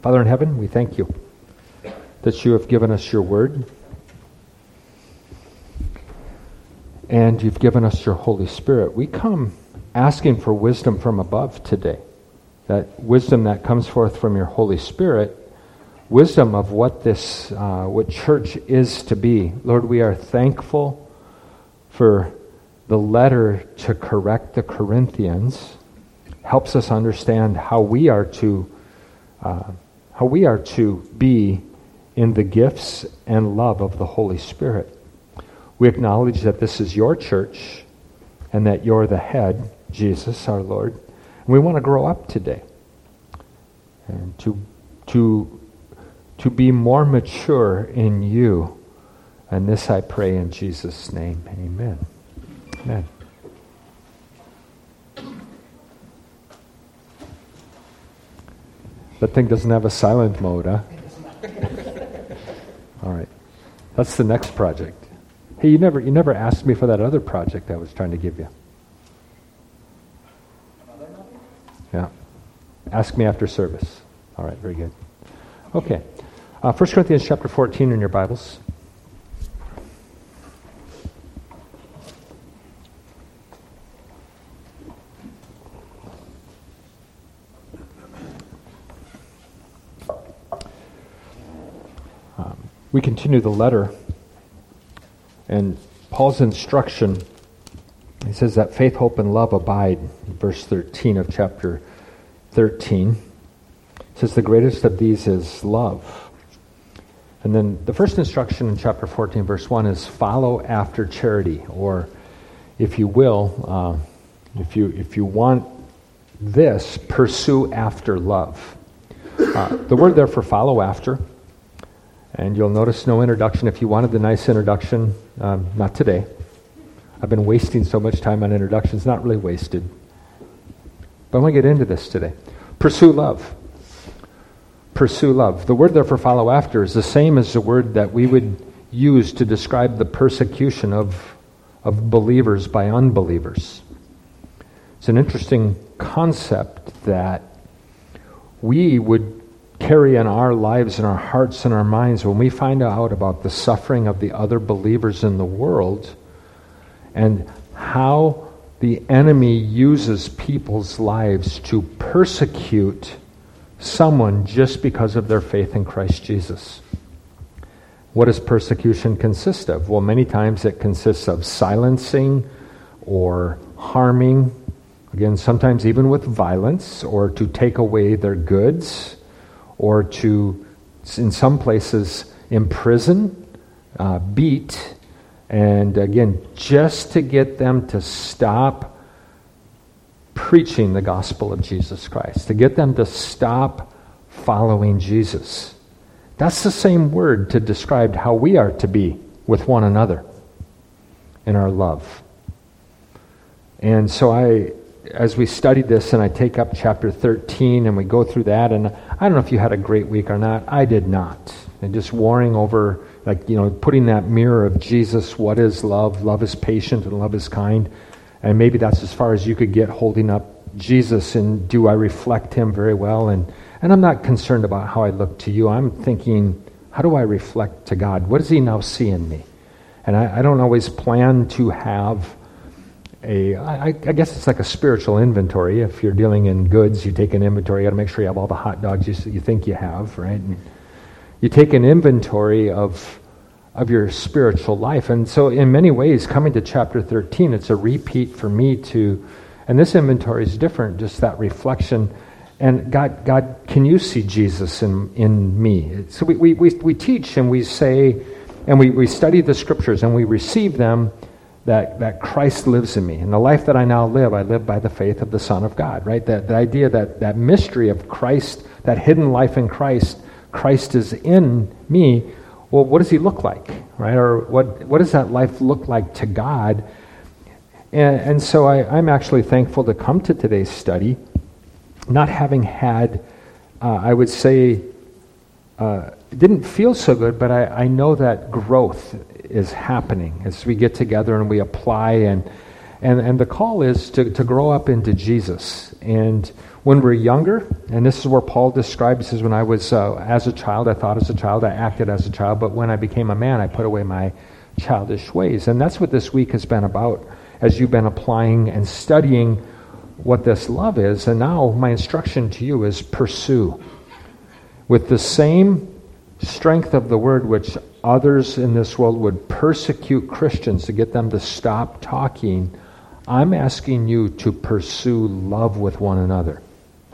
Father in heaven, we thank you that you have given us your word and you've given us your Holy Spirit. We come asking for wisdom from above today, that wisdom that comes forth from your Holy Spirit, wisdom of what what church is to be. Lord, we are thankful for the letter to correct the Corinthians. Helps us understand how we are to be in the gifts and love of the Holy Spirit. We acknowledge that this is your church and that you're the head, Jesus, our Lord. And we want to grow up today and to be more mature in you. And this I pray in Jesus' name. Amen. Amen. That thing doesn't have a silent mode, huh? All right. That's the next project. Hey, you never asked me for that other project I was trying to give you. Yeah. Ask me after service. All right, very good. Okay. 1 Corinthians chapter 14 in your Bibles. We continue the letter, and Paul's instruction, he says that faith, hope, and love abide, verse 13 of chapter 13. It says the greatest of these is love. And then the first instruction in chapter 14, verse 1 is follow after charity, or if you will, if you want this, pursue after love. The word there for follow after, and you'll notice no introduction. If you wanted the nice introduction, not today. I've been wasting so much time on introductions, not really wasted. But I want to get into this today. Pursue love. Pursue love. The word there for follow after is the same as the word that we would use to describe the persecution of believers by unbelievers. It's an interesting concept that we would carry in our lives and our hearts and our minds when we find out about the suffering of the other believers in the world and how the enemy uses people's lives to persecute someone just because of their faith in Christ Jesus. What does persecution consist of? Well, many times it consists of silencing or harming, again, sometimes even with violence, or to take away their goods, or to, in some places, imprison, beat, and again, just to get them to stop preaching the gospel of Jesus Christ, to get them to stop following Jesus. That's the same word to describe how we are to be with one another in our love. And so as we studied this, and I take up chapter 13, and we go through that, and I don't know if you had a great week or not. I did not. And just warring over, putting that mirror of Jesus, what is love? Love is patient and love is kind. And maybe that's as far as you could get, holding up Jesus, and do I reflect him very well? And I'm not concerned about how I look to you. I'm thinking, how do I reflect to God? What does he now see in me? And I don't always plan to have I guess it's like a spiritual inventory. If you're dealing in goods, you take an inventory. You got to make sure you have all the hot dogs you think you have, right? And you take an inventory of your spiritual life. And so in many ways, coming to chapter 13, it's a repeat for me and this inventory is different, just that reflection. And God, can you see Jesus in me? So we teach and we say, and we study the scriptures and we receive them, that Christ lives in me. And the life that I now live, I live by the faith of the Son of God, right? The idea that mystery of Christ, that hidden life in Christ is in me. Well, what does he look like, right? Or what does that life look like to God? And so I'm actually thankful to come to today's study, not having had, I would say, it didn't feel so good, but I know that growth is happening as we get together and we apply, and the call is to grow up into Jesus. And When we're younger, and this is where Paul describes, he says, when I was as a child, I thought as a child, I acted as a child, but when I became a man, I put away my childish ways. And that's what this week has been about, as you've been applying and studying what this love is. And now my instruction to you is pursue. With the same strength of the word which others in this world would persecute Christians to get them to stop talking, I'm asking you to pursue love with one another.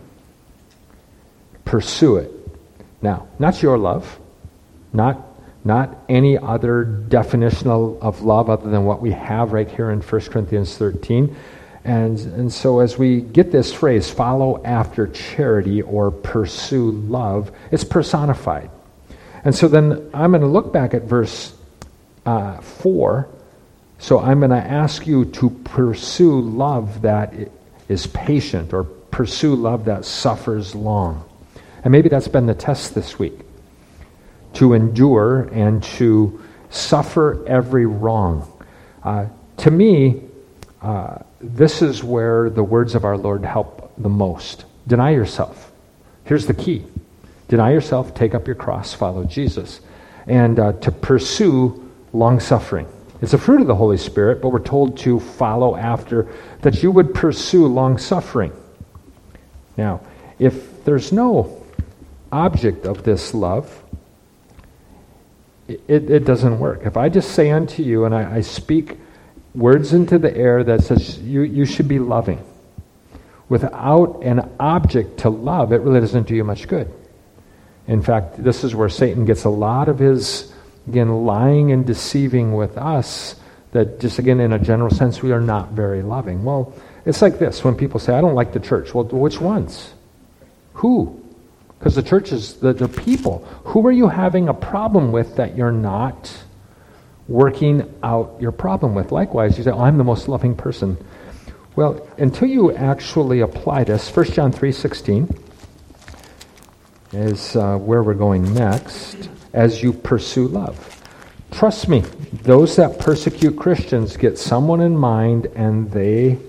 Pursue it. Now, not your love, not any other definition of love other than what we have right here in 1 Corinthians 13. And so as we get this phrase, follow after charity or pursue love, it's personified. And so then I'm going to look back at verse 4. So I'm going to ask you to pursue love that is patient, or pursue love that suffers long. And maybe that's been the test this week. To endure and to suffer every wrong. To me, this is where the words of our Lord help the most. Deny yourself. Here's the key. Deny yourself, take up your cross, follow Jesus. And to pursue long-suffering. It's a fruit of the Holy Spirit, but we're told to follow after, that you would pursue long-suffering. Now, if there's no object of this love, it doesn't work. If I just say unto you, and I speak words into the air that says you should be loving, without an object to love, it really doesn't do you much good. In fact, this is where Satan gets a lot of his, again, lying and deceiving with us, that just, again, in a general sense, we are not very loving. Well, it's like this. When people say, I don't like the church. Well, which ones? Who? Because the church is the people. Who are you having a problem with that you're not working out your problem with? Likewise, you say, I'm the most loving person. Well, until you actually apply this, 1 John 3:16 is where we're going next, as you pursue love. Trust me, those that persecute Christians get someone in mind and they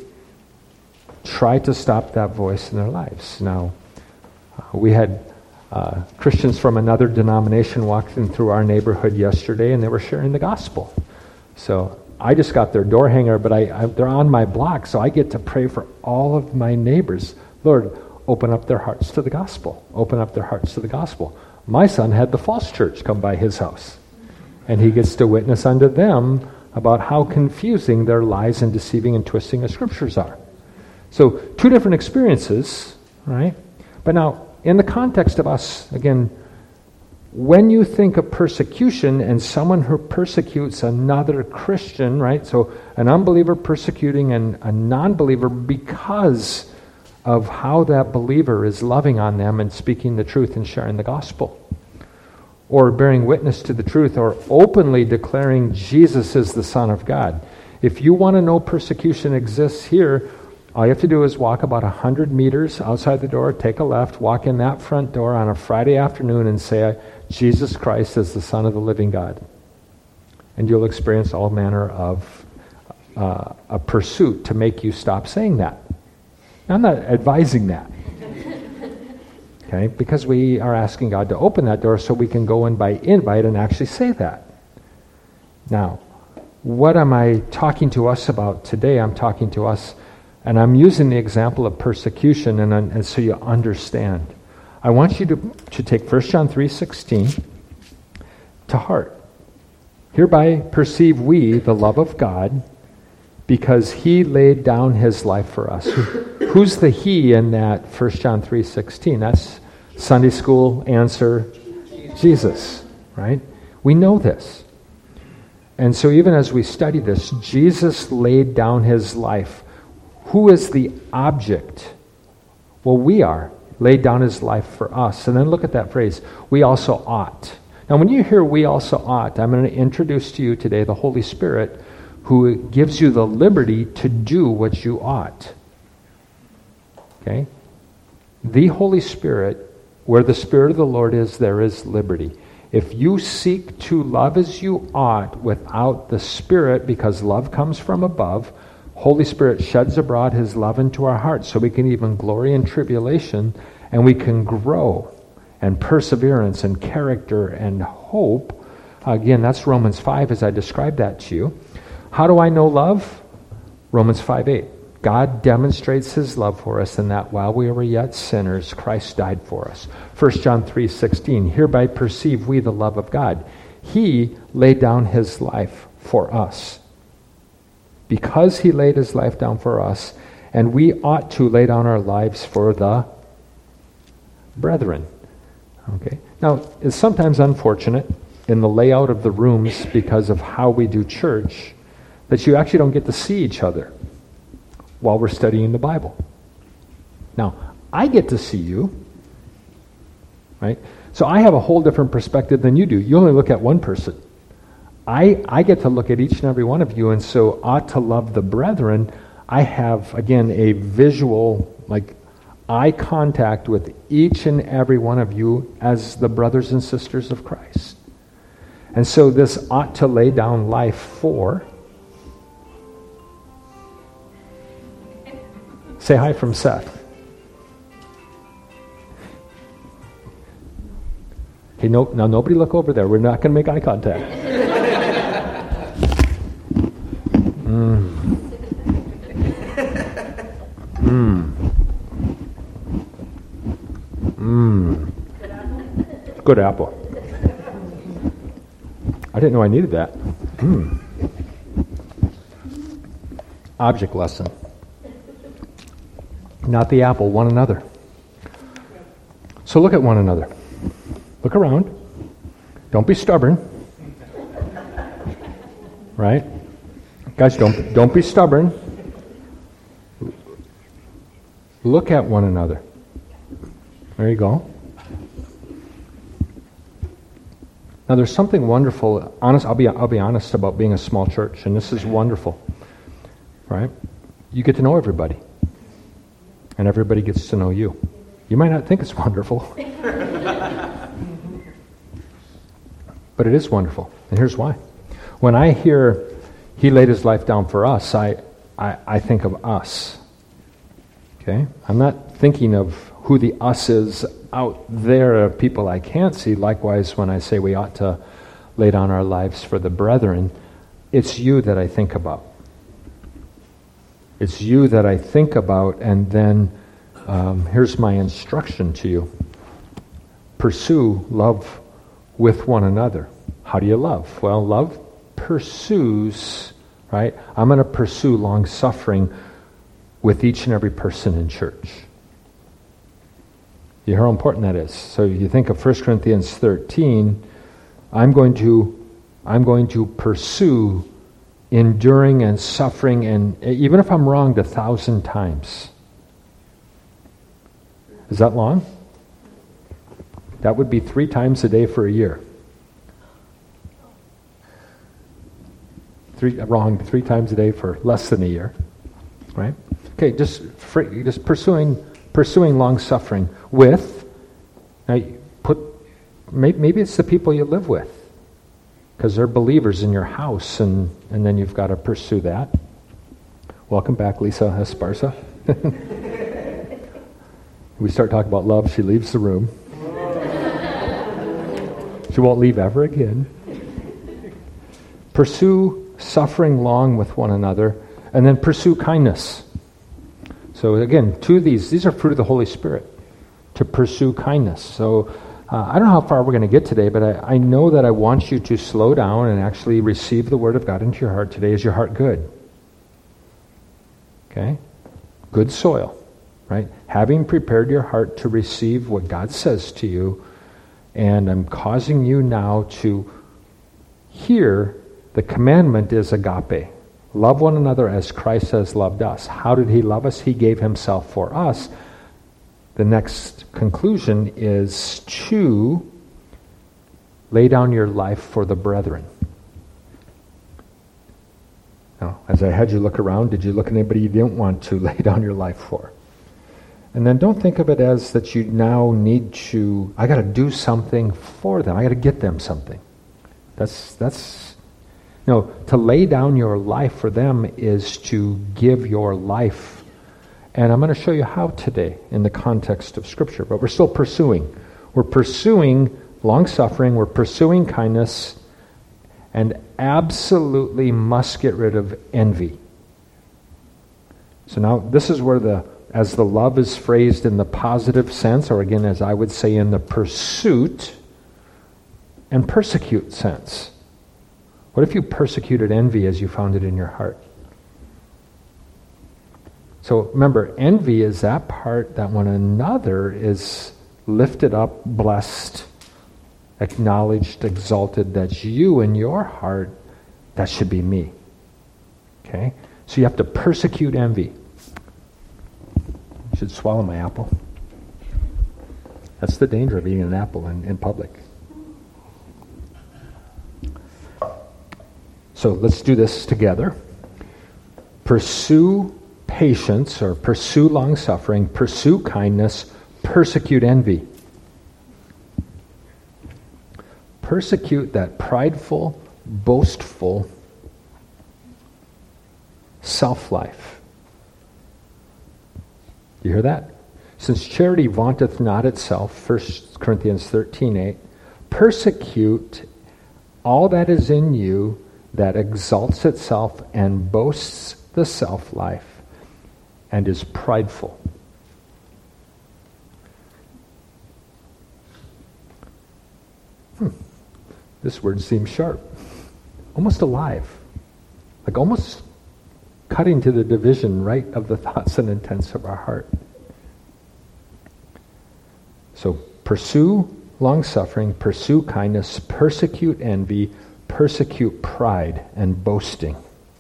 try to stop that voice in their lives. Now, we had Christians from another denomination walking through our neighborhood yesterday, and they were sharing the gospel. So I just got their door hanger, but they're on my block, so I get to pray for all of my neighbors. Lord, open up their hearts to the gospel. Open up their hearts to the gospel. My son had the false church come by his house, and he gets to witness unto them about how confusing their lies and deceiving and twisting of scriptures are. So, two different experiences, right? But now, in the context of us, again, when you think of persecution and someone who persecutes another Christian, right? So, an unbeliever persecuting a non-believer because of how that believer is loving on them and speaking the truth and sharing the gospel, or bearing witness to the truth, or openly declaring Jesus is the Son of God. If you want to know persecution exists here, all you have to do is walk about 100 meters outside the door, take a left, walk in that front door on a Friday afternoon and say, Jesus Christ is the Son of the living God. And you'll experience all manner of a pursuit to make you stop saying that. I'm not advising that. Okay? Because we are asking God to open that door so we can go in by invite and actually say that. Now, what am I talking to us about today? I'm talking to us, and I'm using the example of persecution, and so you understand. I want you to take 1 John 3:16 to heart. Hereby perceive we the love of God, because he laid down his life for us. Who's the he in that 1 John 3:16? That's Sunday school answer, Jesus, right? We know this. And so even as we study this, Jesus laid down his life. Who is the object? Well, we are. Laid down his life for us. And then look at that phrase, we also ought. Now when you hear we also ought, I'm going to introduce to you today the Holy Spirit, who gives you the liberty to do what you ought. Okay? The Holy Spirit, where the Spirit of the Lord is, there is liberty. If you seek to love as you ought without the Spirit, because love comes from above, Holy Spirit sheds abroad his love into our hearts so we can even glory in tribulation, and we can grow and perseverance and character and hope. Again, that's Romans 5 as I described that to you. How do I know love? Romans 5:8. God demonstrates his love for us in that while we were yet sinners, Christ died for us. 1 John 3:16. Hereby perceive we the love of God. He laid down his life for us. Because he laid his life down for us, and we ought to lay down our lives for the brethren. Okay. Now, it's sometimes unfortunate in the layout of the rooms because of how we do church that you actually don't get to see each other while we're studying the Bible. Now, I get to see you, right? So I have a whole different perspective than you do. You only look at one person. I get to look at each and every one of you, and so ought to love the brethren. I have, again, a visual, like, eye contact with each and every one of you as the brothers and sisters of Christ. And so this ought to lay down life for. Say hi from Seth. Okay, now nobody look over there. We're not going to make eye contact. Good apple. I didn't know I needed that. Object lesson. Not the apple, one another. So look at one another. Look around. Don't be stubborn. Right? Guys, don't be stubborn. Look at one another. There you go. Now there's something wonderful. I'll be honest about being a small church, and this is wonderful. Right? You get to know everybody. And everybody gets to know you. You might not think it's wonderful. But it is wonderful. And here's why. When I hear he laid his life down for us, I think of us. Okay? I'm not thinking of who the us is out there of people I can't see. Likewise, when I say we ought to lay down our lives for the brethren, it's you that I think about. It's you that I think about, and then here's my instruction to you. Pursue love with one another. How do you love? Well, love pursues, right? I'm going to pursue long-suffering with each and every person in church. You hear how important that is. So you think of 1 Corinthians 13, I'm going to pursue enduring and suffering, and even if I'm wronged 1,000 times. Is that long? That would be 3 times a day for a year. Wronged 3 times a day for less than a year. Right? Okay, just pursuing long suffering with, now maybe it's the people you live with, because they're believers in your house, and then you've got to pursue that. Welcome back, Lisa Esparza. We start talking about love, she leaves the room. She won't leave ever again. Pursue suffering long with one another, and then pursue kindness. So again, 2 of these are fruit of the Holy Spirit, to pursue kindness. So I don't know how far we're going to get today, but I know that I want you to slow down and actually receive the Word of God into your heart today. Is your heart good? Okay? Good soil, right? Having prepared your heart to receive what God says to you, and I'm causing you now to hear the commandment is agape. Love one another as Christ has loved us. How did he love us? He gave himself for us. The next conclusion is to lay down your life for the brethren. Now, as I had you look around, did you look at anybody you didn't want to lay down your life for? And then don't think of it as that you now need to, I got to do something for them. I got to get them something. No, to lay down your life for them is to give your life. And I'm going to show you how today in the context of Scripture. But we're still pursuing. We're pursuing long-suffering. We're pursuing kindness. And absolutely must get rid of envy. So now this is where as the love is phrased in the positive sense, or again, as I would say, in the pursuit and persecute sense. What if you persecuted envy as you found it in your heart? So remember, envy is that part that when another is lifted up, blessed, acknowledged, exalted, that's you in your heart, that should be me. Okay? So you have to persecute envy. I should swallow my apple. That's the danger of eating an apple in public. So let's do this together. Pursue patience, or pursue long-suffering, pursue kindness, persecute envy. Persecute that prideful, boastful self-life. You hear that? Since charity vaunteth not itself, 1 Corinthians 13:8, persecute all that is in you that exalts itself and boasts the self-life and is prideful. This word seems sharp, almost alive, like almost cutting to the division right of the thoughts and intents of our heart. So pursue long-suffering, pursue kindness, persecute envy, persecute pride and boasting.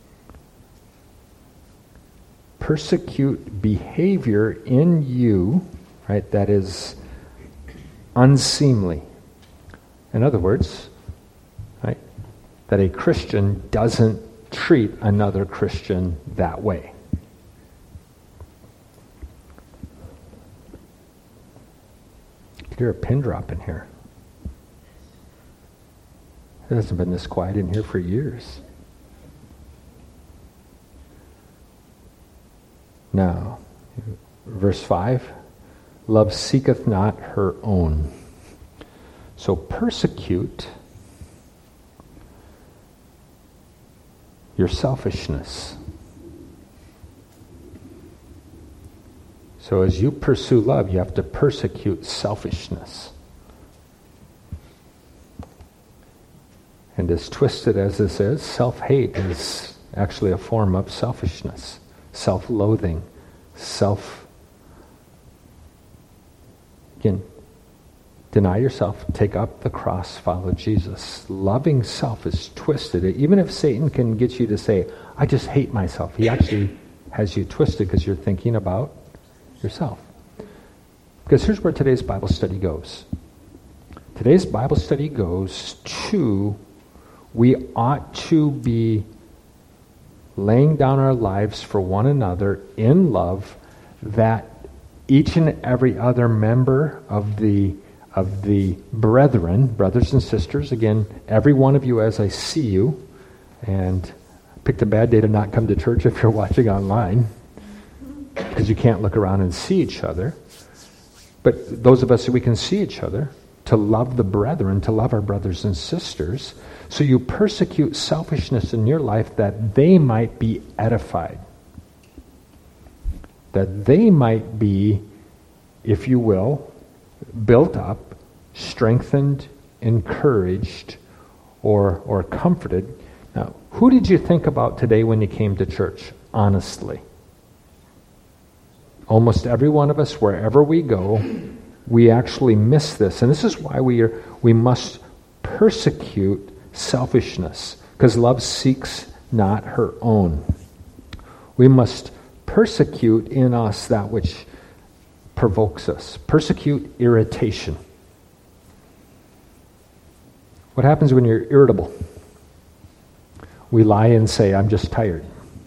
Persecute behavior in you, right, that is unseemly. In other words, right, that a Christian doesn't treat another Christian that way. You can hear a pin drop in here. It hasn't been this quiet in here for years. Now, verse 5, love seeketh not her own. So persecute your selfishness. So as you pursue love, you have to persecute selfishness. And as twisted as this is, self-hate is actually a form of selfishness, self-loathing, again, deny yourself, take up the cross, follow Jesus. Loving self is twisted. Even if Satan can get you to say, I just hate myself, he actually has you twisted because you're thinking about yourself. Because here's where today's Bible study goes. Today's Bible study goes to, we ought to be laying down our lives for one another in love, that each and every other member of the brethren, brothers and sisters, again, every one of you as I see you, and picked a bad day to not come to church if you're watching online, because you can't look around and see each other. But those of us who we can see each other, to love the brethren, to love our brothers and sisters. So you persecute selfishness in your life that they might be edified. That they might be, if you will, built up, strengthened, encouraged, or comforted. Now, who did you think about today when you came to church, honestly? Almost every one of us, wherever we go, we actually miss this. And this is why we must persecute selfishness, because love seeks not her own. We must persecute in us that which provokes us. Persecute irritation. What happens when you're irritable? We lie and say, I'm just tired.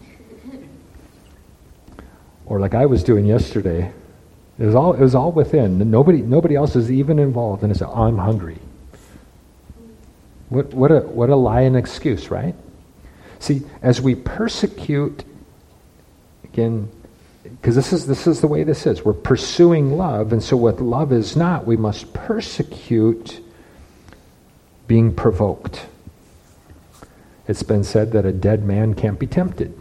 Or like I was doing yesterday, it was all within. Nobody else is even involved, and it's I'm hungry. What a lie and excuse, right? See, as we persecute, again, because this is the way this is. We're pursuing love, and so what love is not, we must persecute being provoked. It's been said that a dead man can't be tempted.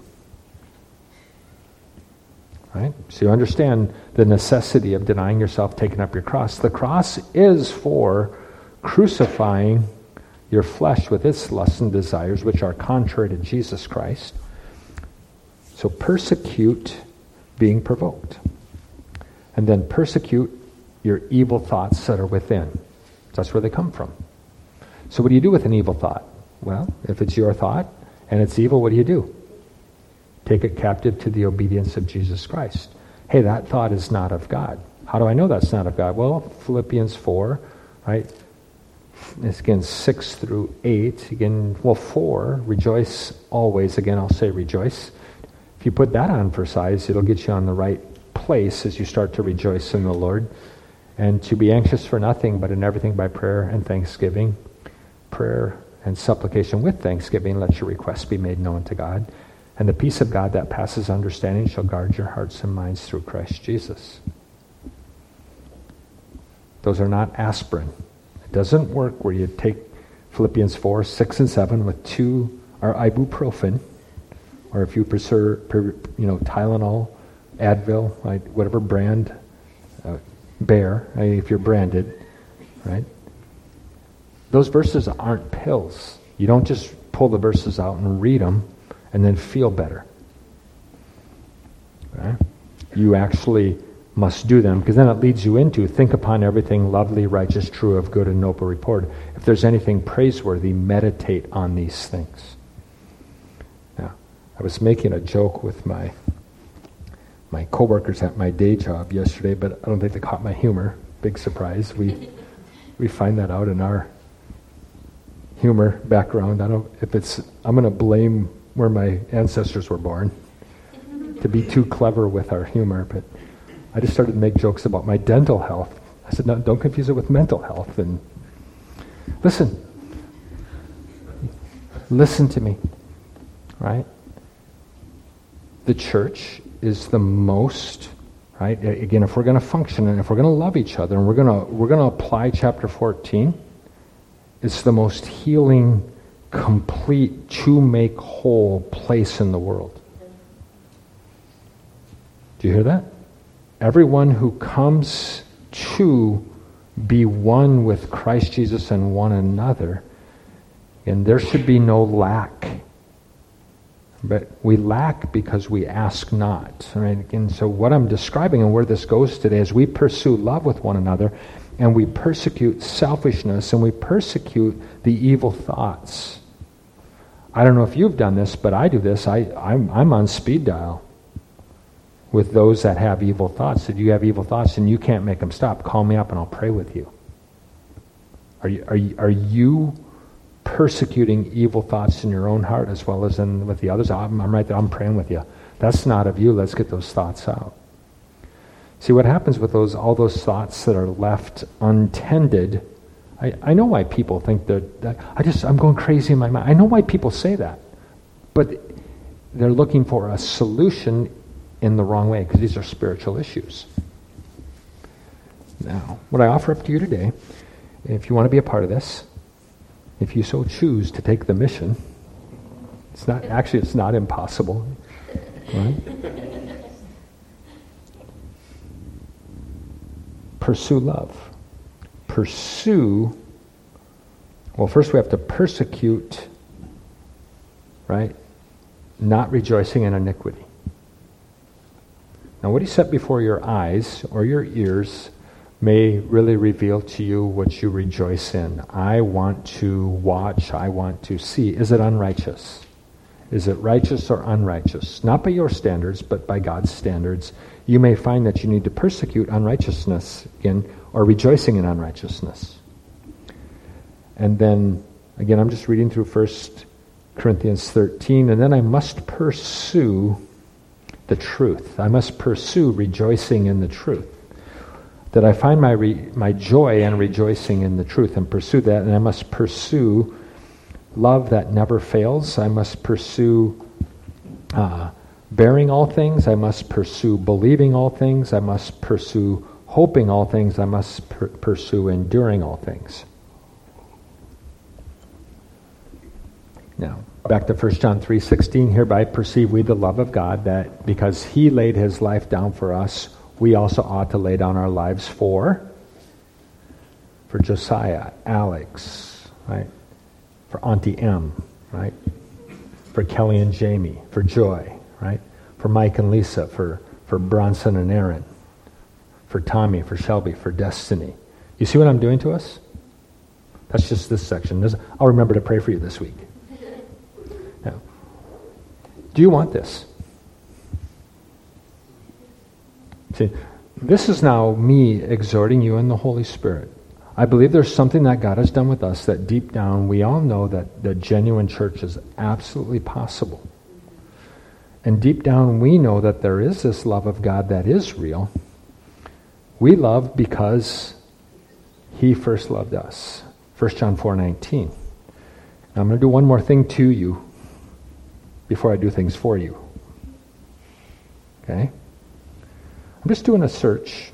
Right? So you understand the necessity of denying yourself, taking up your cross. The cross is for crucifying your flesh with its lusts and desires, which are contrary to Jesus Christ. So persecute being provoked. And then persecute your evil thoughts that are within. That's where they come from. So what do you do with an evil thought? Well, if it's your thought and it's evil, what do? Take it captive to the obedience of Jesus Christ. Hey, that thought is not of God. How do I know that's not of God? Well, Philippians 4, right? It's again 6 through 8. Again, 4, rejoice always. Again, I'll say rejoice. If you put that on for size, it'll get you on the right place as you start to rejoice in the Lord. And to be anxious for nothing, but in everything by prayer and thanksgiving. Prayer and supplication with thanksgiving, let your requests be made known to God. And the peace of God that passes understanding shall guard your hearts and minds through Christ Jesus. Those are not aspirin. It doesn't work where you take Philippians 4, 6, and 7 with 2 or ibuprofen, or if you prefer, Tylenol, Advil, right, whatever brand, Bayer, if you're branded, right? Those verses aren't pills. You don't just pull the verses out and read them and then feel better. Right? You actually must do them, because then it leads you into think upon everything lovely, righteous, true, of good and noble report. If there's anything praiseworthy, meditate on these things. Now, I was making a joke with my coworkers at my day job yesterday, but I don't think they caught my humor. Big surprise. We find that out in our humor background. I'm going to blame where my ancestors were born to be too clever with our humor, but I just started to make jokes about my dental health. I said, no, don't confuse it with mental health. And listen to me, right? The church is the most, right? Again, if we're going to function and if we're going to love each other and we're going to apply chapter 14, it's the most healing, complete, to make whole place in the world. Do you hear that? Everyone who comes to be one with Christ Jesus and one another, and there should be no lack. But we lack because we ask not. Right? And so what I'm describing and where this goes today is we pursue love with one another, and we persecute selfishness, and we persecute the evil thoughts. I don't know if you've done this, but I do this. I'm on speed dial with those that have evil thoughts. If you have evil thoughts and you can't make them stop, call me up and I'll pray with you. Are you persecuting evil thoughts in your own heart as well as with the others? I'm right there. I'm praying with you. That's not of you. Let's get those thoughts out. See, what happens with all those thoughts that are left untended, I know why people think that I'm going crazy in my mind. I know why people say that. But they're looking for a solution in the wrong way, because these are spiritual issues. Now, what I offer up to you today, if you want to be a part of this, if you so choose to take the mission, it's not impossible, right? Pursue love. First we have to persecute, right? Not rejoicing in iniquity. Now, what he set before your eyes or your ears may really reveal to you what you rejoice in. I want to watch, I want to see. Is it unrighteous? Is it righteous or unrighteous? Not by your standards, but by God's standards. You may find that you need to persecute unrighteousness again, or rejoicing in unrighteousness. And then, again, I'm just reading through 1 Corinthians 13, and then I must pursue the truth. I must pursue rejoicing in the truth. That I find my joy and rejoicing in the truth and pursue that, and I must pursue love that never fails. I must pursue bearing all things. I must pursue believing all things. I must pursue hoping all things. I must pursue enduring all things. Now, back to 1 John 3:16, hereby perceive we the love of God, that because he laid his life down for us, we also ought to lay down our lives for Josiah, Alex, right? For Auntie M, right? For Kelly and Jamie, for Joy, right? For Mike and Lisa, for Bronson and Aaron, for Tommy, for Shelby, for Destiny. You see what I'm doing to us? That's just this section. I'll remember to pray for you this week. Now, do you want this? See, this is now me exhorting you in the Holy Spirit. I believe there's something that God has done with us that deep down we all know that the genuine church is absolutely possible. And deep down we know that there is this love of God that is real. We love because he first loved us. 1 John 4:19. Now I'm going to do one more thing to you before I do things for you. Okay? I'm just doing a search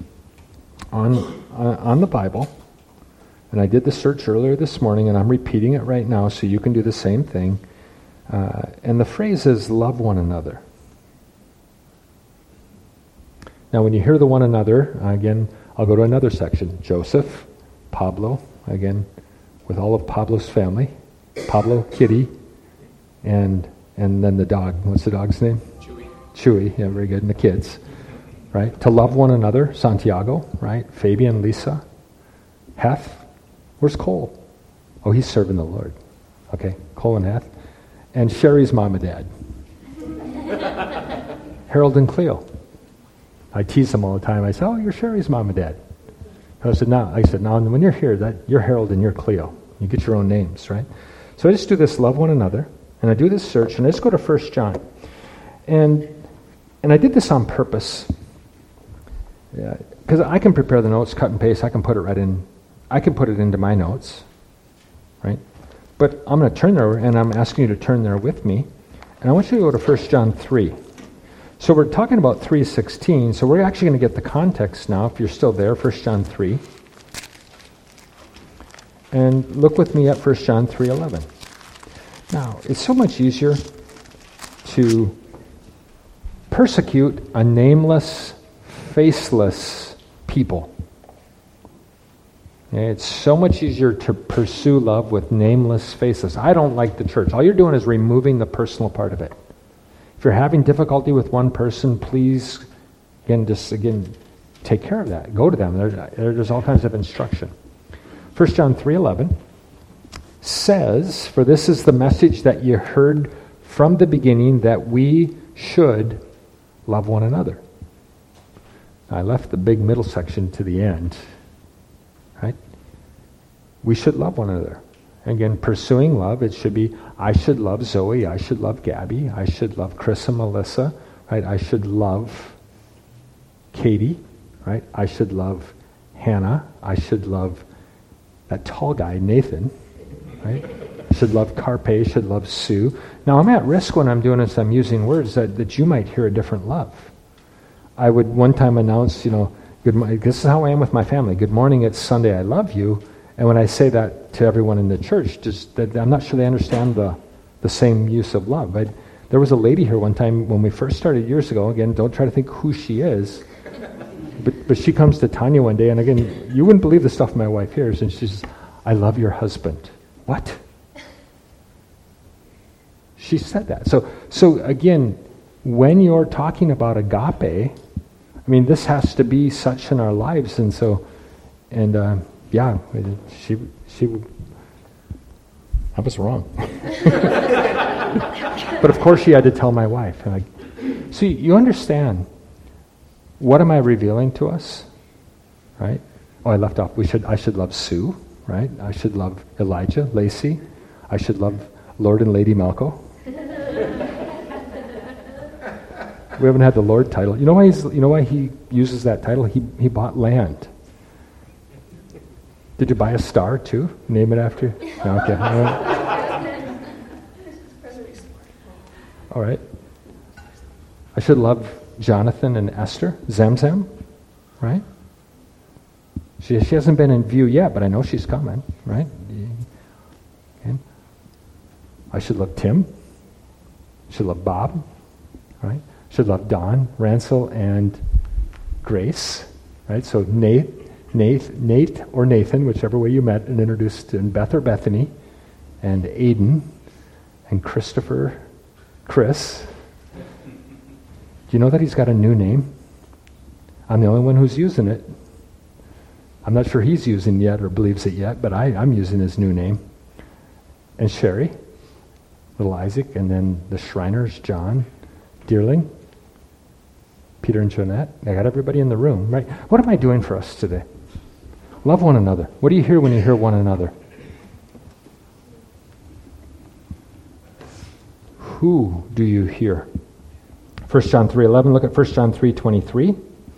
on the Bible. And I did the search earlier this morning, and I'm repeating it right now so you can do the same thing. And the phrase is, love one another. Now, when you hear the one another, again, I'll go to another section. Joseph, Pablo, again, with all of Pablo's family. Pablo, Kitty, and then the dog. What's the dog's name? Chewy, yeah, very good. And the kids, right? To love one another, Santiago, right? Fabian, Lisa, Heth. Where's Cole? Oh, he's serving the Lord. Okay, Cole and Heth. And Sherry's mom and dad. Harold and Cleo. I tease them all the time. I say, oh, you're Sherry's mom and dad. I said, no, when you're here, you're Harold and you're Cleo. You get your own names, right? So I just do this love one another, and I do this search, and I just go to 1 John. And I did this on purpose. Because I can prepare the notes, cut and paste, I can put it into my notes, right? But I'm going to turn there, and I'm asking you to turn there with me. And I want you to go to 1 John 3. So we're talking about 3:16, so we're actually going to get the context now, if you're still there, 1 John 3. And look with me at 1 John 3:11. Now, it's so much easier to persecute a nameless, faceless people. It's so much easier to pursue love with nameless, faceless. I don't like the church. All you're doing is removing the personal part of it. If you're having difficulty with one person, please, again, take care of that. Go to them. There's all kinds of instruction. 1 John 3:11 says, for this is the message that you heard from the beginning, that we should love one another. I left the big middle section to the end. Right? We should love one another. Again, pursuing love, it should be, I should love Zoe, I should love Gabby, I should love Chris and Melissa, right? I should love Katie, right? I should love Hannah, I should love that tall guy, Nathan, right? I should love Carpe, should love Sue. Now, I'm at risk when I'm doing this, I'm using words that you might hear a different love. I would one time announce, good morning, this is how I am with my family. Good morning, it's Sunday, I love you. And when I say that to everyone in the church, just that I'm not sure they understand the same use of love. There was a lady here one time when we first started years ago. Again, don't try to think who she is. But she comes to Tanya one day, and again, you wouldn't believe the stuff my wife hears. And she says, I love your husband. What? She said that. So again, when you're talking about agape, this has to be such in our lives. And she I was wrong. But of course she had to tell my wife. See, you understand, what am I revealing to us? Right? Oh, I left off. I should love Sue, right? I should love Elijah, Lacey. I should love Lord and Lady Malco. We haven't had the Lord title. You know why he uses that title? He bought land. Did you buy a star too? Name it after you? No, okay. All right. I should love Jonathan and Esther, Zamzam, right? She hasn't been in view yet, but I know she's coming, right? Okay. I should love Tim. I should love Bob, right? I should love Don, Ransel, and Grace, right? So Nate or Nathan, whichever way you met and introduced, and Beth or Bethany, and Aiden, and Christopher, Chris. Do you know that he's got a new name? I'm the only one who's using it. I'm not sure he's using it yet or believes it yet, but I'm using his new name. And Sherry, little Isaac, and then the Shriners, John, Deerling, Peter and Jeanette. I got everybody in the room, right? What am I doing for us today? Love one another. What do you hear when you hear one another? Who do you hear? 1 John 3:11. Look at 1 John 3:23.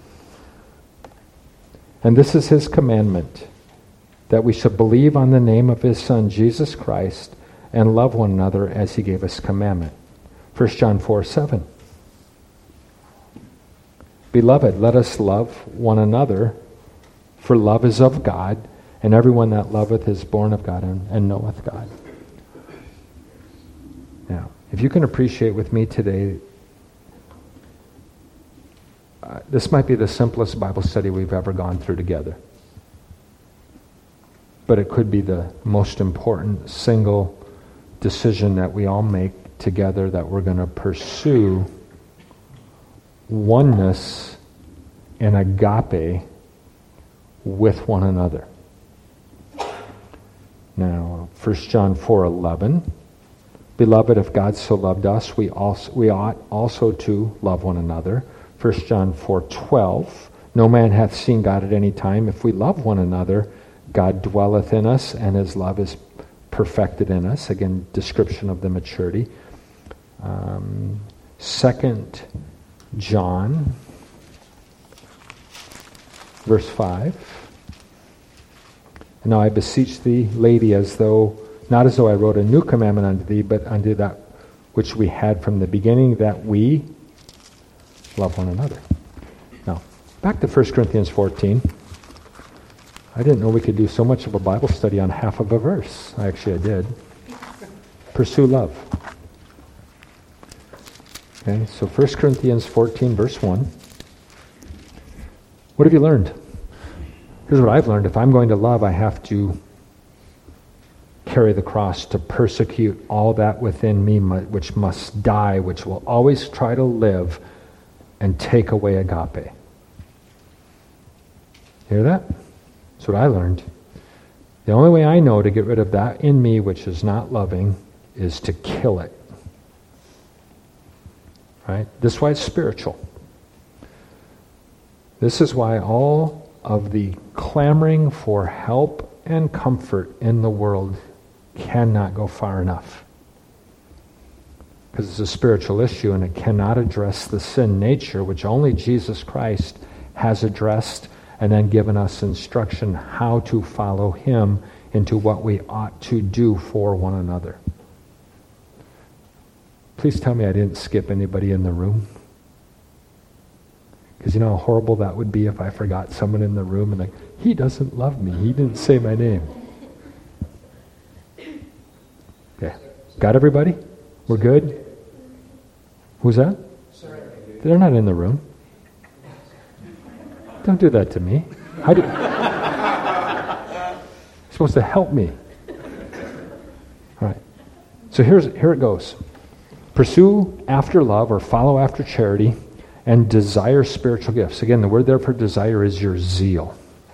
And this is his commandment, that we should believe on the name of his Son, Jesus Christ, and love one another as he gave us commandment. 1 John 4:7. Beloved, let us love one another, for love is of God, and everyone that loveth is born of God and knoweth God. Now, if you can appreciate with me today, this might be the simplest Bible study we've ever gone through together. But it could be the most important single decision that we all make together, that we're going to pursue oneness and agape with one another. Now, 1 John 4:11. Beloved, if God so loved us, we ought also to love one another. 1 John 4:12. No man hath seen God at any time. If we love one another, God dwelleth in us, and his love is perfected in us. Again, description of the maturity. 2 John, verse 5. And now I beseech thee, lady, not as though I wrote a new commandment unto thee, but unto that which we had from the beginning, that we love one another. Now, back to 1 Corinthians 14. I didn't know we could do so much of a Bible study on half of a verse. Actually, I did. Pursue love. Okay, so 1 Corinthians 14, verse 1. What have you learned? Here's what I've learned. If I'm going to love, I have to carry the cross, to persecute all that within me which must die, which will always try to live and take away agape. Hear that? That's what I learned. The only way I know to get rid of that in me which is not loving is to kill it. Right? This is why it's spiritual. This is why all of the clamoring for help and comfort in the world cannot go far enough. Because it's a spiritual issue, and it cannot address the sin nature, which only Jesus Christ has addressed and then given us instruction how to follow him into what we ought to do for one another. Please tell me I didn't skip anybody in the room. Because you know how horrible that would be if I forgot someone in the room and he doesn't love me. He didn't say my name. Okay. Got everybody? We're good? Who's that? They're not in the room. Don't do that to me. You're supposed to help me. All right. So here it goes. Pursue after love, or follow after charity, and desire spiritual gifts. Again, the word there for desire is your zeal.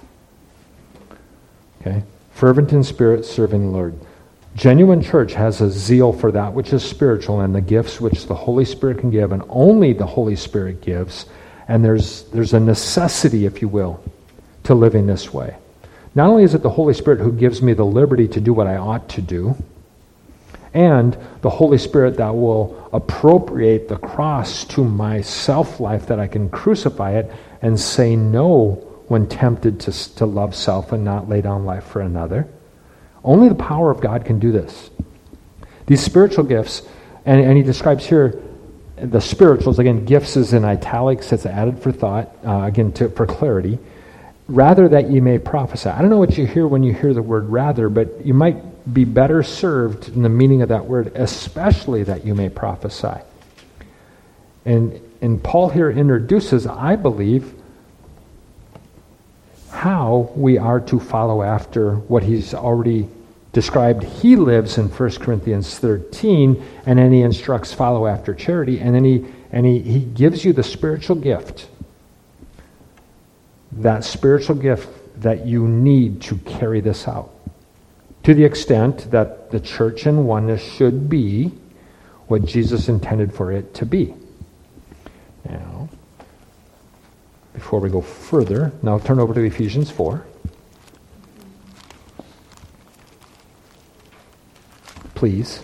Okay? Fervent in spirit, serving the Lord. Genuine church has a zeal for that which is spiritual and the gifts which the Holy Spirit can give, and only the Holy Spirit gives. And there's a necessity, if you will, to living this way. Not only is it the Holy Spirit who gives me the liberty to do what I ought to do, and the Holy Spirit that will appropriate the cross to my self-life, that I can crucify it and say no when tempted to love self and not lay down life for another. Only the power of God can do this. These spiritual gifts, and he describes here, the spirituals, again, gifts is in italics, it's added for thought, for clarity. Rather that ye may prophesy. I don't know what you hear when you hear the word rather, but you might be better served in the meaning of that word, especially that you may prophesy. And Paul here introduces, I believe, how we are to follow after what he's already described. He lives in 1 Corinthians 13, and then he instructs follow after charity, and then he gives you the spiritual gift. That spiritual gift that you need to carry this out. To the extent that the church in oneness should be what Jesus intended for it to be. Now, before we go further, now turn over to Ephesians 4. Please.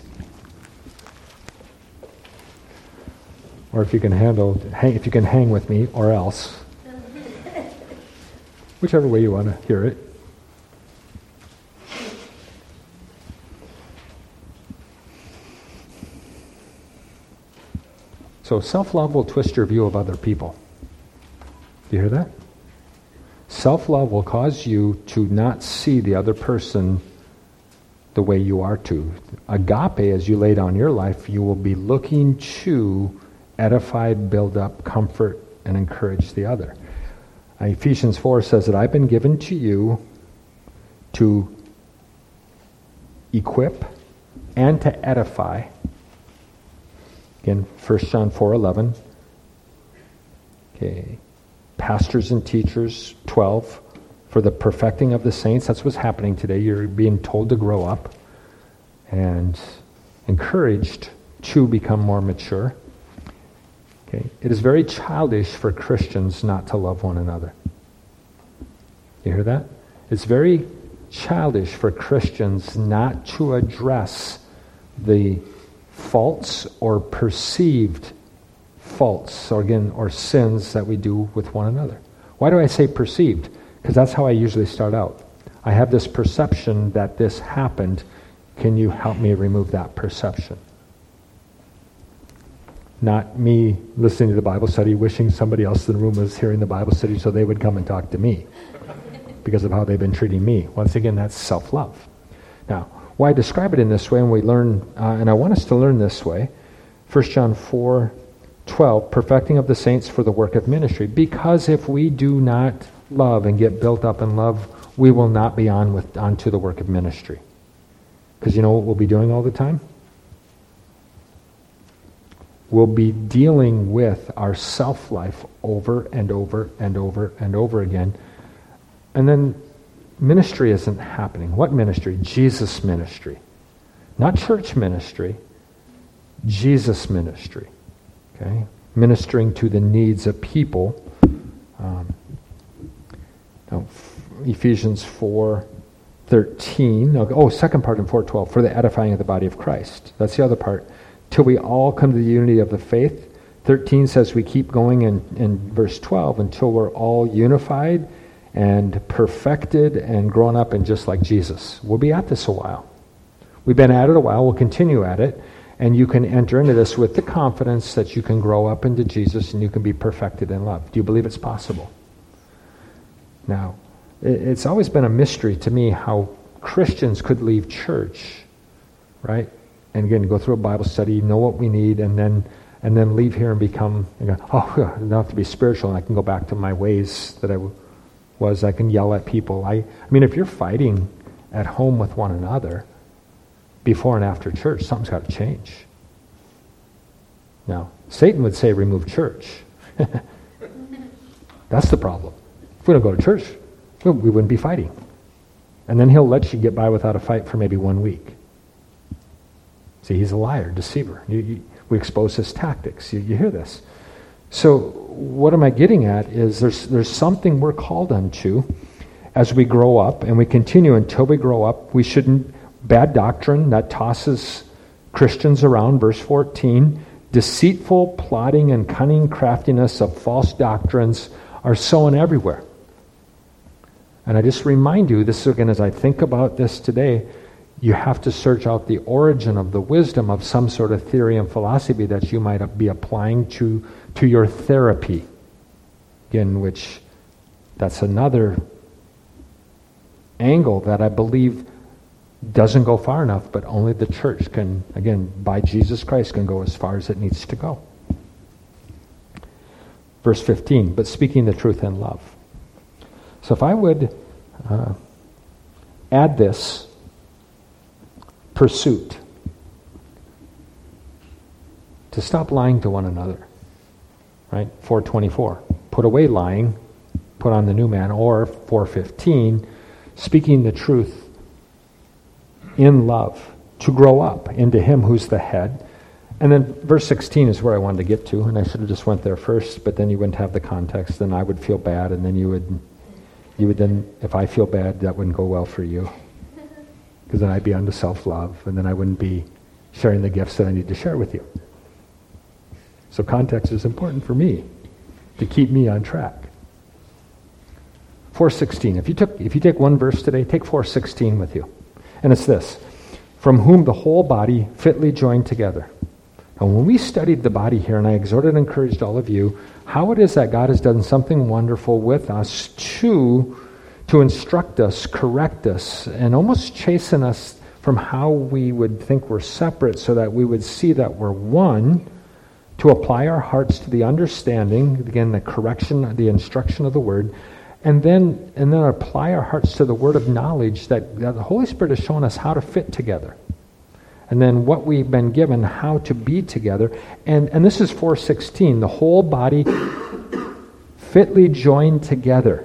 Or if you can hang with me, or else. Whichever way you want to hear it. So self-love will twist your view of other people. Do you hear that? Self-love will cause you to not see the other person the way you are to. Agape, as you lay down your life, you will be looking to edify, build up, comfort, and encourage the other. Ephesians 4 says that I've been given to you to equip and to edify. Again, 1 John 4:11. Okay. Pastors and teachers, 12. For the perfecting of the saints, that's what's happening today. You're being told to grow up and encouraged to become more mature. Okay. It is very childish for Christians not to love one another. You hear that? It's very childish for Christians not to address the faults or perceived faults or sins that we do with one another. Why do I say perceived? Because that's how I usually start out. I have this perception that this happened. Can you help me remove that perception? Not me listening to the Bible study, wishing somebody else in the room was hearing the Bible study so they would come and talk to me because of how they've been treating me. Once again, that's self-love. Now, why I describe it in this way, and we learn, and I want us to learn this way, 1 John 4:12, perfecting of the saints for the work of ministry. Because if we do not love and get built up in love, we will not be onto the work of ministry. Because you know what we'll be doing all the time? We'll be dealing with our self-life over and over and over and over again. And then ministry isn't happening. What ministry? Jesus ministry. Not church ministry. Jesus ministry. Okay? Ministering to the needs of people. Now, Ephesians 4:13. Second part in 4:12. For the edifying of the body of Christ. That's the other part. Till we all come to the unity of the faith. 13 says we keep going in verse 12 until we're all unified and perfected and grown up and just like Jesus. We'll be at this a while. We've been at it a while. We'll continue at it. And you can enter into this with the confidence that you can grow up into Jesus and you can be perfected in love. Do you believe it's possible? Now, it's always been a mystery to me how Christians could leave church, right? And again, go through a Bible study, know what we need, and then leave here and become, I don't have to be spiritual, and I can go back to my ways that I was. I can yell at people. I mean, if you're fighting at home with one another before and after church, something's got to change. Now, Satan would say remove church. That's the problem. If we don't go to church, we wouldn't be fighting. And then he'll let you get by without a fight for maybe 1 week. See, he's a liar, deceiver. We expose his tactics. You hear this. So what am I getting at is there's something we're called unto as we grow up, and we continue until we grow up. We shouldn't, bad doctrine that tosses Christians around, verse 14, deceitful, plotting, and cunning craftiness of false doctrines are sown everywhere. And I just remind you, this again, as I think about this today, you have to search out the origin of the wisdom of some sort of theory and philosophy that you might be applying to your therapy. Again, which that's another angle that I believe doesn't go far enough, but only the church can, again, by Jesus Christ, can go as far as it needs to go. Verse 15, but speaking the truth in love. So if I would add this pursuit to stop lying to one another, right? 4:24, put away lying, put on the new man, or 4:15, speaking the truth in love, to grow up into him who's the head. And then verse 16 is where I wanted to get to, and I should have just went there first, but then you wouldn't have the context, and I would feel bad, and then you would then, if I feel bad, that wouldn't go well for you. Because then I'd be onto self-love, and then I wouldn't be sharing the gifts that I need to share with you. So context is important for me to keep me on track. 4:16. If you take one verse today, take 4:16 with you. And it's this: from whom the whole body fitly joined together. And when we studied the body here, and I exhorted and encouraged all of you, how it is that God has done something wonderful with us to instruct us, correct us, and almost chasten us from how we would think we're separate, so that we would see that we're one, to apply our hearts to the understanding, again, the correction, the instruction of the Word, and then apply our hearts to the word of knowledge that the Holy Spirit has shown us how to fit together. And then what we've been given, how to be together. And this is 4:16, the whole body fitly joined together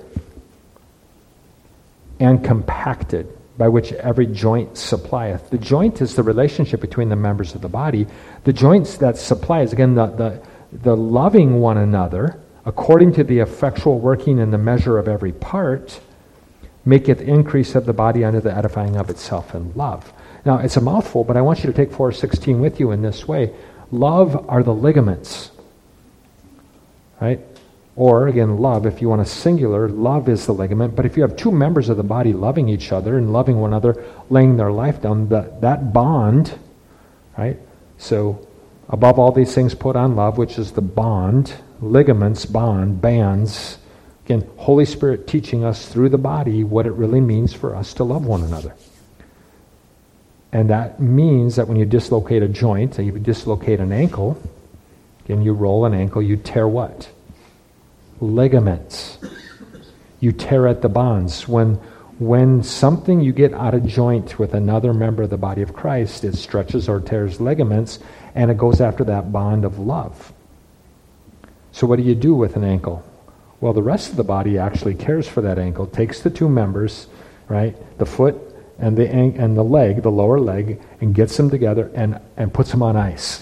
and compacted, by which every joint supplieth. The joint is the relationship between the members of the body. The joints that supply is, again, the loving one another, according to the effectual working in the measure of every part, maketh increase of the body unto the edifying of itself in love. Now, it's a mouthful, but I want you to take 4:16 with you in this way. Love are the ligaments, right? Or, again, love, if you want a singular, love is the ligament. But if you have two members of the body loving each other and loving one another, laying their life down, that bond, right? So, above all these things put on love, which is the bond, ligaments, bond, bands. Again, Holy Spirit teaching us through the body what it really means for us to love one another. And that means that when you dislocate a joint, you dislocate an ankle, again, you roll an ankle, you tear what? Ligaments. You tear at the bonds. When something you get out of joint with another member of the body of Christ, it stretches or tears ligaments, and it goes after that bond of love. So what do you do with an ankle? Well, the rest of the body actually cares for that ankle, takes the two members, right, the foot and the leg, the lower leg, and gets them together and puts them on ice.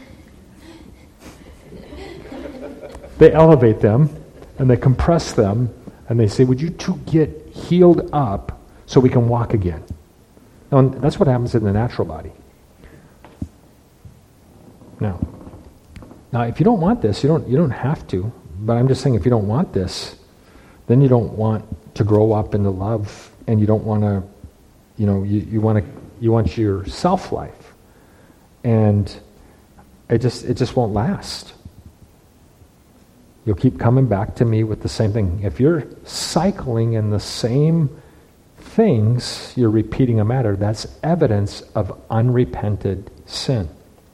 They elevate them, and they compress them, and they say, would you two get healed up so we can walk again? Now, that's what happens in the natural body. Now, if you don't want this, you don't have to, but I'm just saying, if you don't want this, then you don't want to grow up into love, and you don't want to, you want your self-life, and it just won't last. You'll keep coming back to me with the same thing. If you're cycling in the same things, you're repeating a matter. That's evidence of unrepented sin.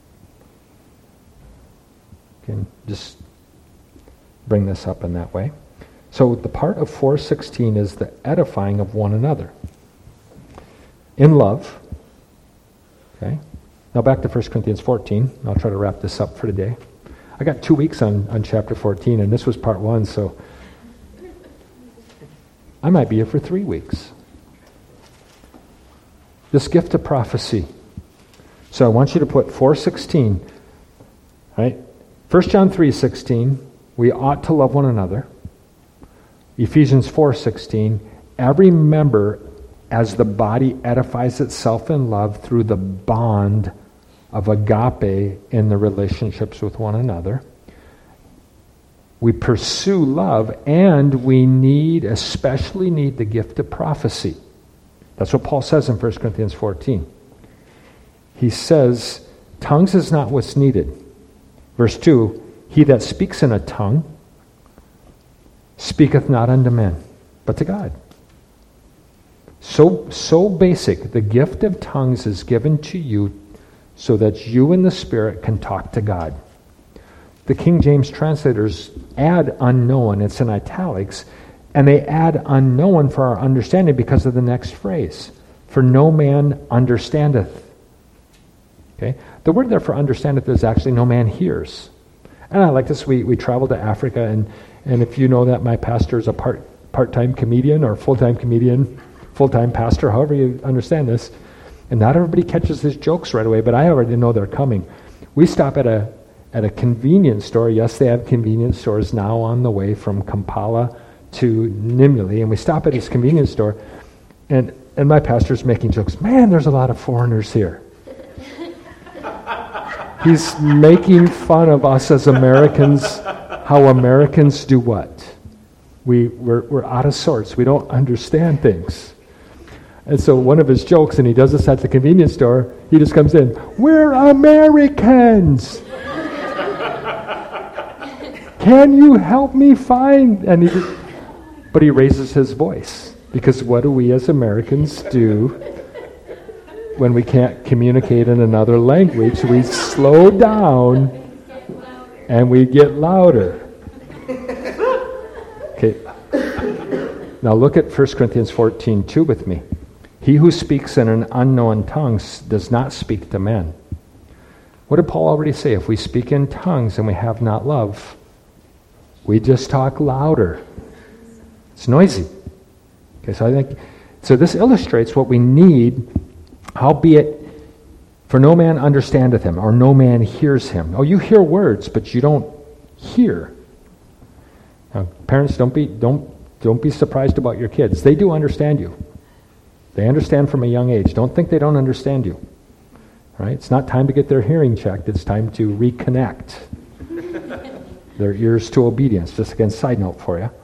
Can just bring this up in that way. So the part of 4:16 is the edifying of one another in love. Okay. Now back to 1 Corinthians 14. I'll try to wrap this up for today. I got 2 weeks on chapter 14, and this was part 1, so I might be here for 3 weeks. This gift of prophecy. So I want you to put 4:16, right? 1 John 3:16, we ought to love one another. Ephesians 4:16, every member as the body edifies itself in love through the bond of agape in the relationships with one another. We pursue love, and we especially need the gift of prophecy. That's what Paul says in 1 Corinthians 14. He says, tongues is not what's needed. Verse 2, he that speaks in a tongue speaketh not unto men, but to God. So basic. The gift of tongues is given to you so that you in the Spirit can talk to God. The King James translators add unknown, it's in italics, and they add unknown for our understanding because of the next phrase. For no man understandeth. Okay? The word there for understandeth is actually no man hears. And I like this. We traveled to Africa, and if you know that my pastor is a part-time comedian or full-time comedian, full-time pastor, however you understand this, and not everybody catches his jokes right away, but I already know they're coming. We stop at a convenience store. Yes, they have convenience stores now on the way from Kampala to Nimuli, and we stop at this convenience store, and my pastor's making jokes. Man, there's a lot of foreigners here. He's making fun of us as Americans, how Americans do what? We're out of sorts. We don't understand things. And so one of his jokes, and he does this at the convenience store, he just comes in, we're Americans! Can you help me find? But he raises his voice, because what do we as Americans do when we can't communicate in another language? We slow down and we get louder. Okay. Now look at 1 Corinthians 14:2 with me. He who speaks in an unknown tongue does not speak to men. What did Paul already say? If we speak in tongues and we have not love, we just talk louder. It's noisy. Okay, so this illustrates what we need. Howbeit, for no man understandeth him, or no man hears him. Oh, you hear words, but you don't hear. Now, parents, don't be surprised about your kids. They do understand you. They understand from a young age. Don't think they don't understand you. Right? It's not time to get their hearing checked. It's time to reconnect their ears to obedience. Just again, side note for you.